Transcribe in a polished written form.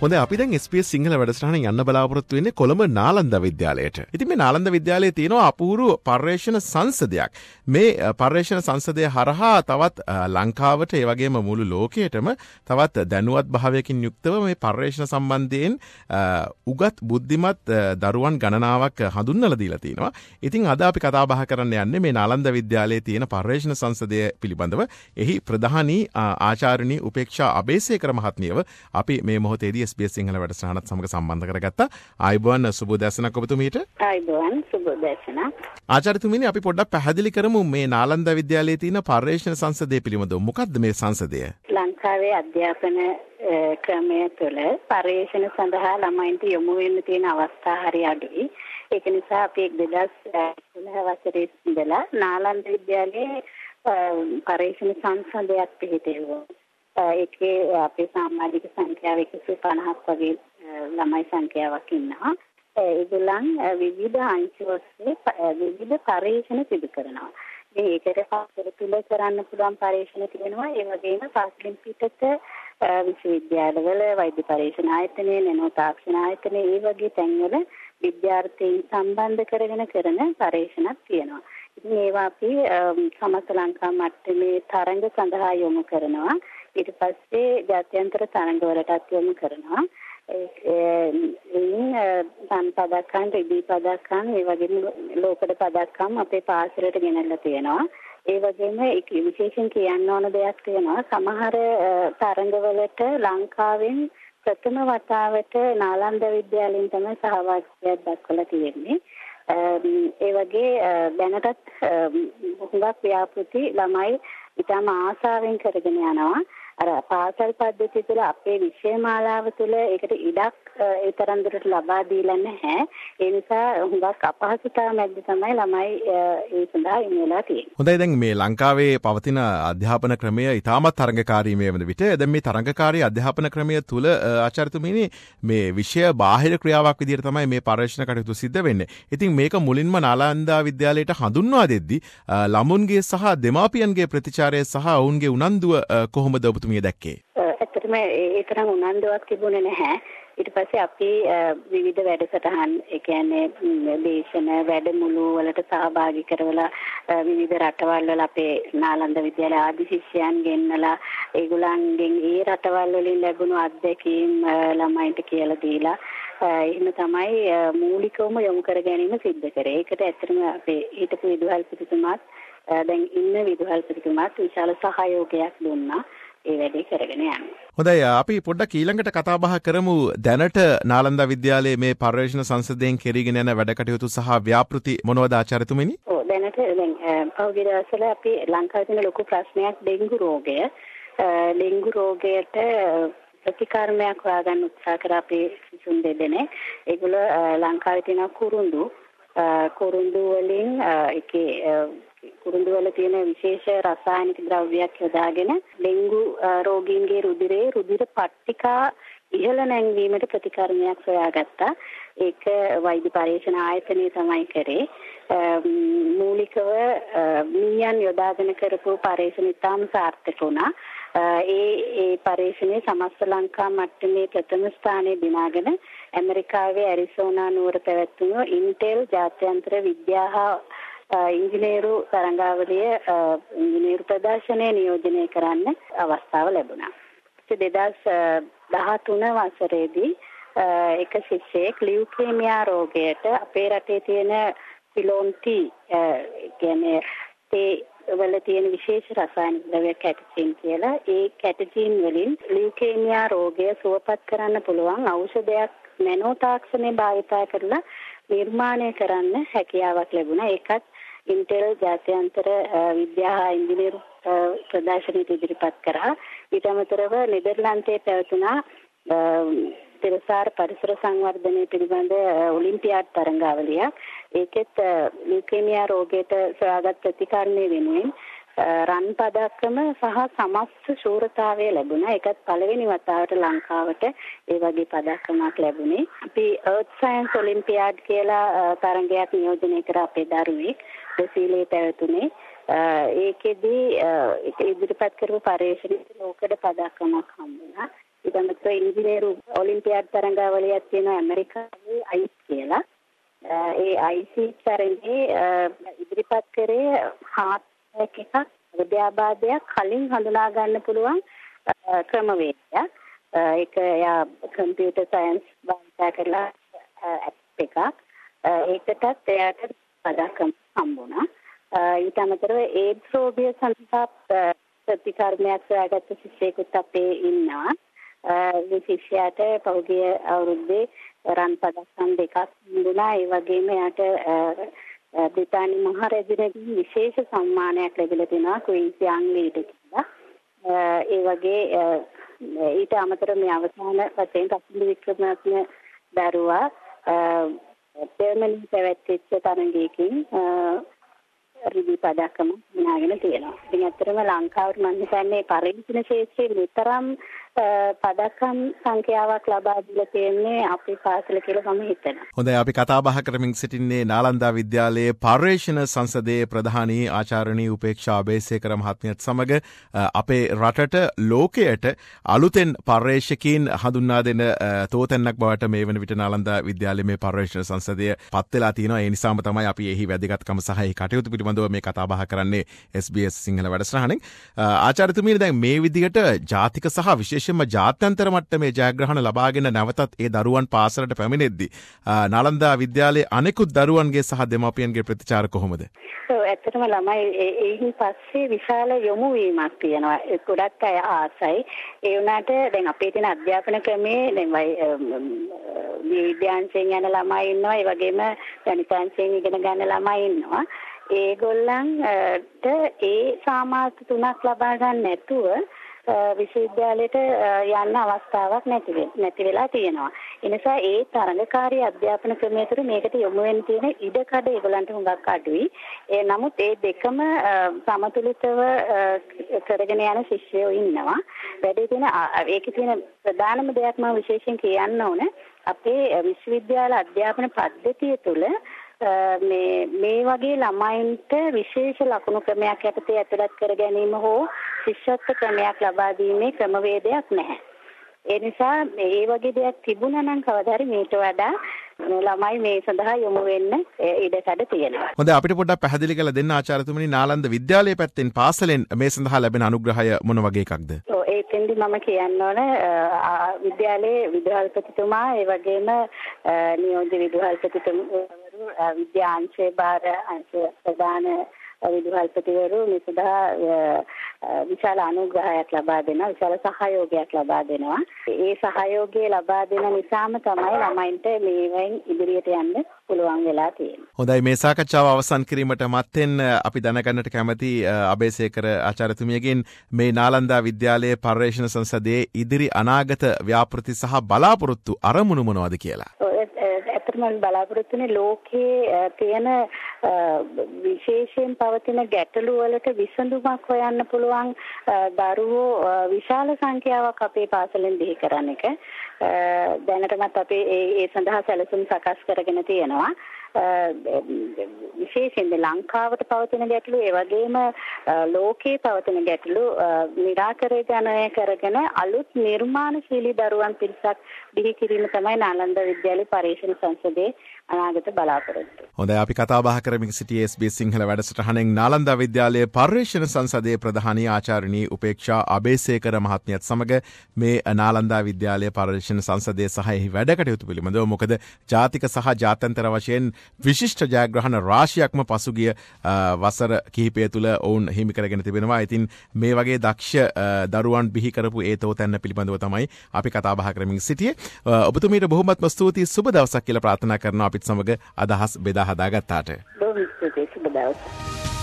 හොඳයි අපි දැන් SBS සිංහල වැඩසටහන යන්න බලාපොරොත්තු වෙන්නේ කොළඹ නාලන්ද විද්‍යාලයට. ඉතින් මේ නාලන්ද විද්‍යාලයේ තියෙනවා අපූර්ව පර්යේෂණ සංසදයක්. මේ පර්යේෂණ සංසදය හරහා තවත් ලංකාවට ඒ වගේම මුළු ලෝකයටම තවත් දැනුවත් භාවයකින් යුක්තව මේ පර්යේෂණ සම්බන්ධයෙන් උගත් බුද්ධිමත් දරුවන් ගණනාවක් හඳුන්වලා දීලා තිනවා. ඉතින් අද අපි කතා බහ කරන්න යන්නේ මේ නාලන්ද විද්‍යාලයේ තියෙන පර්යේෂණ සංසදය පිළිබඳව. එහි ප්‍රධානී ආචාර්යනී උපේක්ෂා අබේසේකර මහත්මියව අපි මේ මොහොතේදී SBS සිංහල වැඩසටහනත් සමග සම්බන්ධ කරගත්තා. ආයුබෝවන් සුබෝදෑසනක් ඔබතුමීට. ආයුබෝවන් සුබෝදෑසනක්. ආචාර්යතුමනි අපි පොඩ්ඩක් පැහැදිලි කරමු මේ නාලන්ද විද්‍යාලයේ තියෙන පර්යේෂණ සංසදය පිළිබඳව. මොකක්ද මේ සංසදය? ලංකාවේ අධ්‍යාපන ක්‍රමය තුළ පර්යේෂණ සඳහා ළමයින්ට යොමු වෙන්න තියෙන අවස්ථා හරි අඩුයි. ඒක නිසා අපි 2016 වසරේ ඉඳලා නාලන්ද විද්‍යාලයේ පර්යේෂණ සංසදයක් පිහිටුවා. ඒකේ අපේ සමාජික සංඛ්‍යාව 150ක් වගේ ළමයි සංඛ්‍යාවක් ඉන්නවා. ඒගොල්ලන් විවිධ අංශ ඔස්සේ විවිධ පරීක්ෂණ සිදු කරනවා. මේකට පාසල තුල කරන්න පුළුවන් පරීක්ෂණ තියෙනවා. ඒ වගේම පාසලින් පිටත විශ්වවිද්‍යාලවල වෛද්‍ය පරීක්ෂණ ආයතනයේ නැනෝ තාක්ෂණ ආයතනයේ ඒ වගේ තැන්වල විද්‍යාර්ථීන් සම්බන්ධ කරගෙන කරන පරීක්ෂණක් තියෙනවා. ඉතින් ඒවා අපි සමස්ත ලංකා මට්ටමේ තරඟ සඳහා යොමු කරනවා. ඊට පස්සේ ජාත්‍යන්තර තරඟවලටත් යොමු කරනවා. තන් පදක්කම්, රිදී පදක්කම්, ඒ වගේම ලෝකඩ පදක්කම් අපේ පාසලට ගෙනල්ලා තියෙනවා. ඒ වගේම විශේෂයෙන් කියන්න ඕන දෙයක් තියෙනවා. සමහර තරඟවලට ලංකාවෙන් ප්‍රථම වතාවට නාලන්ද විද්‍යාලයෙන් තමයි සහභාගීත්වයක් දක්වලා තියෙන්නේ. ඒ වගේ දැනටත් හුඟක් ව්‍යාපෘති ළමයි ඉතාම ආසාවෙන් කරගෙන යනවා. අර පාසල් පද්ධතිය තුළ අපේ විෂය මාලාව තුළ ඒකට ඉඩක් ඒ තරම් දුරට ලබා දීලා නැහැ. ඒ නිසා හුඟක් අපහසුතාව මැද්ද තමයි ළමයි ඒ සඳහා ඉන්න වෙලා තියෙන්නේ. හොඳයි දැන් මේ ලංකාවේ පවතින අධ්‍යාපන ක්‍රමය ඉතාමත් තරඟකාරී මේ වන විට. දැන් මේ තරඟකාරී අධ්‍යාපන ක්‍රමය තුළ ආචාර්යතුමනි මේ විෂය බාහිර ක්‍රියාවක් විදිහට තමයි මේ පරීක්ෂණ කටයුතු සිද්ධ වෙන්නේ. ඉතින් මේක මුලින්ම නාලන්ද විද්‍යාලයට හඳුන්වා දෙද්දී ළමුන්ගේ සහ දෙමාපියන්ගේ ප්‍රතිචාරය සහ ඔවුන්ගේ උනන්දුව කොහොමද ඔබතුමිය දැක්කේ? ඇත්තටම ඒ තරම් උනන්දුවක් තිබුණේ නැහැ. ඊට පස්සේ අපි විවිධ වැඩසටහන් ඒ කියන්නේ දේශන වැඩමුළු වලට සහභාගී කරවලා විවිධ රටවල් වල අපේ නාලන්ද විද්‍යාලය ආදි ශිෂ්‍යයන් ගෙන්නලා ඒගොල්ලන්ගෙන් ඒ රටවල් වලින් ලැබුණු අත්දැකීම් ළමයින්ට කියලා දීලා එහෙම තමයි මූලිකවම යොමු කර ගැනීම සිද්ධ කරේ. ඒකට ඇත්තටම අපේ හිටපු විදුහල්පතිතුමාත් දැන් ඉන්න විදුහල්පතිතුමාත් විශාල සහයෝගයක් දුන්නා. ඒ වැඩේ කරගෙන යන්න. හොඳයි අපි පොඩ්ඩක් ඊළඟට කතා බහ කරමු දැනට නාලන්ද විද්‍යාලයේ මේ පර්යේෂණ සංසදයෙන් කෙරීගෙන යන වැඩ කටයුතු සහ ව්‍යාපෘති මොනවද ආචාර්යතුමනි? දැනට දැන් පහුගිය දවස්වල අපි ලංකාවේ තියෙන ලොකු ප්‍රශ්නයක් ඩෙන්ගු රෝගය. ඩෙන්ගු රෝගයට ප්‍රතිකාරමක් හොයාගන්න උත්සාහ කර අපේ සිසුන් දෙදෙනෙක්. ඒගොල්ලෝ ලංකාවේ තියෙන කුරුඳු වලින් ඒකේ කුරුඳු වල තියෙන විශේෂ රසායනික ද්‍රව්‍යයක් යොදාගෙන ඩෙන්ගු රෝගීන්ගේ රුධිර පට්ටිකා ඉහළ නැංවීමට ප්‍රතිකර්මයක් සොයාගත්තා. ඒක වෛද්‍ය පරීක්ෂණ ආයතනයේ තමයි කරේ. මූලිකව මීයන් යොදාගෙන කරපු පරීක්ෂණ ඉතාම සාර්ථක වුණා. ඒ පරීක්ෂණයේ සමස්ත ලංකා මට්ටමේ ප්‍රථම ස්ථානයේ දිනාගෙන ඇමරිකාවේ ඇරිසෝනා නුවර පැවැත්වුණු ඉන්ටෙල් ජාත්‍යන්තර විද්‍යා ඉංජිනේරු තරඟාවලිය ඉංජිනේරු ප්‍රදර්ශනය නියෝජනය කරන්න අවස්ථාව ලැබුණා. 2013 වසරේදී එක ශිෂ්‍යයෙක් ලියුකේමියා රෝගයට අපේ රටේ තියෙන පිලෝන් T කියන්නේ තේ වල තියෙන විශේෂ රසායනික ද්‍රව්‍ය කැටජින් කියලා ඒ කැටජින් වලින් ලියුකේමියා රෝගය සුවපත් කරන්න පුළුවන් ඖෂධයක් නැනෝ තාක්ෂණය භාවිතා කරලා නිර්මාණය කරන්න හැකියාවක් ලැබුණා. ඒකත් ඉන්ටෙල් ජාත්‍යන්තර විද්‍යා ඉංජිනේරු ප්‍රදර්ශනයට ඉදිරිපත් කරා. ඊට අමතරව නෙදර්ලන්තයේ පැවතුණා තිරසාර පරිසර සංවර්ධනය පිළිබඳ ඔලිම්පියාඩ් තරඟාවලියක්. ඒකෙත් ලියුකේමියා රෝගයට සොයාගත් ප්‍රතිකාරණය වෙනුවෙන් රන් පදක්කම සහ සමස්ත ශූරතාවය ලැබුණා. ඒකත් පළවෙනි වතාවට ලංකාවට ඒ වගේ පදක්කමක් ලැබුණේ. අපි Earth Science Olympiad කියලා තරඟයක් නියෝජනය කර අපේ දරුවෙක් බ්‍රසීලයේ පැවතුනේ. ඒකෙදී ඉදිරිපත් කරපු පරීක්ෂණයේ ලෝකඩ පදක්කමක් හම්බුණා. ඊට අමතරව ඉංජිනේරු ඔලිම්පියාඩ් තරඟාවලියක් තියෙනවා ඇමරිකාවේ අයිස් කියලා. ඒ අයිස් තරඟේ ඉදිරිපත් කරේ හાર્ට් එකක් හෘදයාබාධයක් කලින් හඳුනා ගන්න පුළුවන් ක්‍රමවේදයක්. ඒක යා කම්පියුටර් සයන්ස් භාවිත කරලා ඇප් එකක්. ඒකටත් එයාට පදක්කම් හම්බුණා. ඊට අමතරව ඒඩ්ස් රෝගිය සඳහා ප්‍රතිකර්මයක් සොයාගත්ත ශිෂ්‍යයෙකුත් අපේ ඉන්නවා. ඒ ශිෂ්‍යයාට පහුගිය අවුරුද්දේ රන් පදක්කම් දෙකක් හම්බුණා. ඒ වගේම එයාට බ්‍රිතාන්‍ය මහරජුගෙන් විශේෂ සම්මානයක් ලැබිලා තිනවා ක්වීන්ස් යං ලීඩර් කියලා. ඒ වගේ ඊට අමතරව මේ අවසාන වශයෙන් කසින්දු වික්‍රමරත්න දරුවා ජර්මනි පැවැත්විච්ච තරඟයකින් රිදී පදක්කම දිනාගෙන තියෙනවා. ඉතින් ඇත්තටම ලංකාවට මම හිතන්නේ පරිශන ශාස්ත්‍රයේ විතරම් පදක්කම් සංඛ්‍යාවක් ලබා දීලා තියෙන්නේ අපේ පාසල කියලා මම හිතනවා. හොඳයි අපි කතා බහ කරමින් සිටින්නේ නාලන්දා විද්‍යාලයේ පර්යේෂණ සංසදයේ ප්‍රධානී ආචාර්යනී උපේක්ෂා අබේසේකර මහත්මියත් සමග අපේ රටට ලෝකයට අලුතෙන් පර්යේෂකීන් හඳුන්වා දෙන තෝතැන්නක් බවට මේ වන විට නාලන්දා විද්‍යාලයේ මේ පර්යේෂණ සංසදය පත් වෙලා තියෙනවා. ඒ නිසාම තමයි අපි එහි වැදගත්කම සහ ඒ කටයුතු පිළිබඳව මේ කතා බහ කරන්නේ SBS සිංහල වැඩසටහනෙන්. ආචාර්යතුමනි දැන් මේ විදිහට ජාතික සහ විශේෂයෙන්ම ජාත්‍යන්තර මට්ටමේ ජයග්‍රහණ ලබාගෙන නැවතත් ඒ දරුවන් පාසලට පැමිණෙද්දී නාලන්දා විද්‍යාලයේ අනෙකුත් දරුවන්ගේ සහ දෙමාපියන්ගේ ප්‍රතිචාර කොහොමද? ඇත්තටම ළමයි ඒයින් පස්සේ විශාල යොමු වීමක් තියෙනවා. ගොඩක් අය ආසයි. ඒ වුණාට දැන් අපේ තියෙන අධ්‍යාපන ක්‍රමයේ දැන් විද්‍යාංශයෙන් යන ළමයි ඉන්නවා. ඒ වගේම ගණිතාංශයෙන් ඉගෙන ගන්න ළමයි ඉන්නවා. ඒගොල්ලන්ට ඒ සාමාර්ථ තුනක් ලබා ගන්න නැතුව විශ්වවිද්‍යාලයට යන්න අවස්ථාවක් නැති වෙලා තියෙනවා. ඒ නිසා ඒ තරඟකාරී අධ්‍යාපන ක්‍රමය තුළ මේකට යොමු වෙන්න තියෙන ඉඩකඩ ඒගොල්ලන්ට හුඟක් අඩුයි. නමුත් ඒ දෙකම සමතුලිතව කරගෙන යන ශිෂ්‍යයෝ ඉන්නවා. වැඩි තියෙන ඒකේ තියෙන ප්‍රධානම දෙයක් මම විශේෂයෙන් කියන්න ඕනේ අපේ විශ්වවිද්‍යාල අධ්‍යාපන පද්ධතිය තුළ මේ වගේ ළමයින්ට විශේෂ ලකුණු ක්‍රමයක් යටතේ ඇතුළත් කර ගැනීම හෝ ශිෂ්‍යත්ව ක්‍රමයක් ලබා දීමේ ක්‍රමවේදයක් නැහැ. ඒ නිසා මේ වගේ දෙයක් තිබුණා නම් කවදා හරි මේට වඩා ළමයි මේ සඳහා යොමු වෙන්න ඉඩකඩ තියෙනවා. හොඳයි අපිට පොඩ්ඩක් පැහැදිලි කරලා දෙන්න ආචාර්යතුමනි නාලන්ද විද්‍යාලයේ පැත්තෙන් පාසලෙන් මේ සඳහා ලැබෙන අනුග්‍රහය මොන වගේ එකක්ද? ඒකෙන්දි මම කියන්න ඕන විද්‍යාලයේ විදුහල්පතිතුමා ඒ වගේම නියෝජ්‍ය විදුහල්පතිතුමා විද්‍යාංශයේ බාර අංශ ප්‍රධාන විදුහල්පතිවරු මේ සඳහා විශාල අනුග්‍රහයක් ලබා දෙනවා, විශාල සහයෝගයක් ලබා දෙනවා. ඒ සහයෝගය ලබා දෙන නිසාම තමයි ළමයින්ට මේවෙන් ඉදිරියට යන්න පුළුවන් වෙලා තියෙන්නේ. හොඳයි මේ සාකච්ඡාව අවසන් කිරීමට මත්තෙන් අපි දැනගන්නට කැමති අබේසේකර ආචාර්යතුමියගෙන් මේ නාලන්දා විද්‍යාලයේ පර්යේෂණ සංසදයේ ඉදිරි අනාගත ව්‍යාපෘති සහ බලාපොරොත්තු අරමුණු මොනවද කියලා. ඇත්තටම බලාපොරොත්තු වෙන්නේ ලෝකයේ තියෙන විශේෂයෙන් පවතින ගැටලු වලට විසඳුමක් හොයන්න පුළුවන් දරුවෝ විශාල සංඛ්‍යාවක් අපේ පාසලෙන් බිහි කරන එක. දැනටමත් අපි ඒ සඳහා සැලසුම් සකස් කරගෙන තියෙනවා. විශේෂයෙන් ලංකාවට පවතින ගැටලු ඒ වගේම ලෝකයේ පවතින ගැටලු निराකරණය කරගෙන අලුත් නිර්මාණශීලී දරුවන් පිරිසක් බිහි කිරීම තමයි නාලන්දා විද්‍යාලයේ පර්යේෂණ සංසදයේ අනාගත බලාපොරොත්තු. හොඳයි අපි කතා බහ කරමින් සිටියේ SBS සිංහල වැඩසටහනෙන් නාලන්දා විද්‍යාලයේ පර්යේෂණ සංසදයේ ප්‍රධානී ආචාර්යනී උපේක්ෂා අබේසේකර මහත්මියත් සමග මේ නාලන්දා විද්‍යාලයේ පර්යේෂණ සංසදයේ සහ එහි වැඩ කටයුතු පිළිබඳව මොකද ජාතික සහ ජාත්‍යන්තර වශයෙන් විශිෂ්ට ජයග්‍රහණ රාශියක්ම පසුගිය වසර කිහිපය තුළ ඔවුන් හිමි කරගෙන තිබෙනවා. ඉතින් මේ වගේ දක්ෂ දරුවන් බිහි කරපු ඒ තෝතැන්න පිළිබඳව තමයි අපි කතා බහ කරමින් සිටියේ. ඔබතුමීට බොහොමත්ම ස්තුතියි. සුබ දවසක් කියලා ප්‍රාර්ථනා කරනවා අපිත් සමග අදහස් බෙදා හදාගත්තාට. බොහොම ස්තුතියි. සුබ දවසක්.